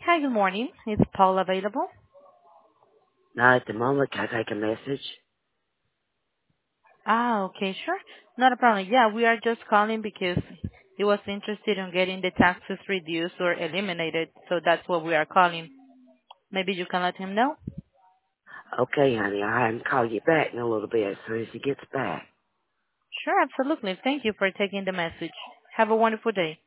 Hi, good morning. Is Paul available? Not at the moment. Can I take a message? Okay, sure. Not a problem. Yeah, we are just calling because he was interested in getting the taxes reduced or eliminated, so that's what we are calling. Maybe you can let him know? Okay, honey. I'll have him call you back in a little bit as soon as he gets back. Sure, absolutely. Thank you for taking the message. Have a wonderful day.